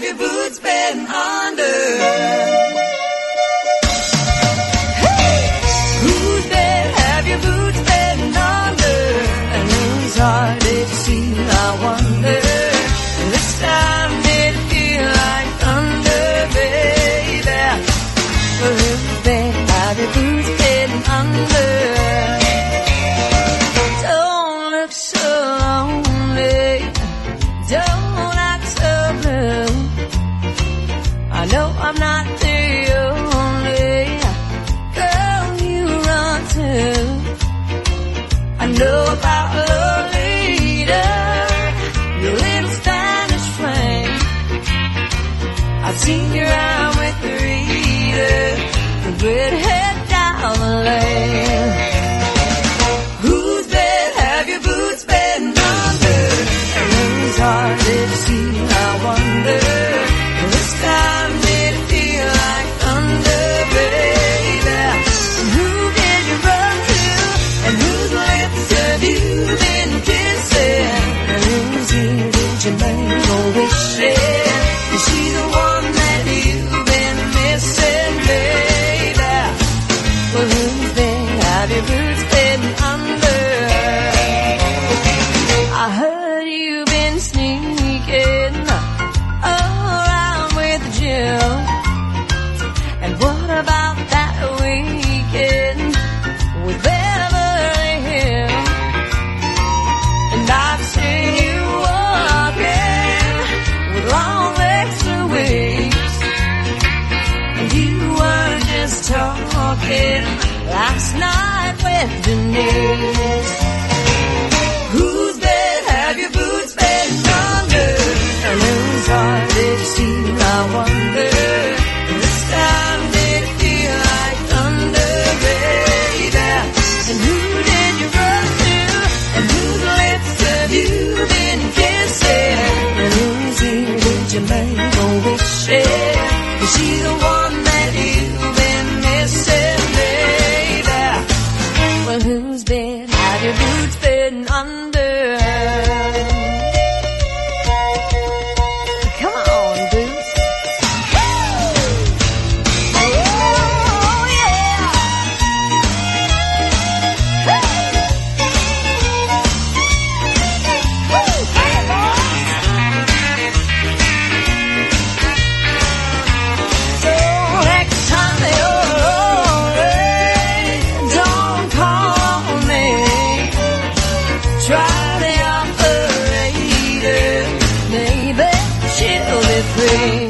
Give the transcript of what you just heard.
your boots been under? Whose bed have your boots been under? And whose heart did you see, I wonder? This time did it feel like thunder, baby? Well, whose bed have your boots been under? Don't look so lonely, don't act so blue. I know I'm not the only girl you run to. I know about Lolita, your little Spanish flame. I've seen you around with Rita, the redhead down the lane. Whose bed have your boots been under? And whose heart did you see, I wonder? This time did it feel like thunder, baby? And who did you run to? And whose lips have you been kissing? And whose ear did you make a wish in? Is she the one that you've been missing, baby? Well, whose bed have your boots been under? I heard you've been sneaking around with Jill. And what about that weekend with Beverly Hills? And I've seen you walking with long legs for weeks. And you were just talking last night with Denise. Whose bed have your boots been under? And whose heart did you see, I wonder? This time did it feel like thunder, baby? And who did you run to? And whose lips have you been kissing? And whose ear did you make a wish in? Is she the one that you've been missing, baby? Well, whose bed have your boots been under? Come on, boots. Oh, yeah. Hey, boys. So next time you're lonely, don't call me. Try the operator, maybe she'll be free.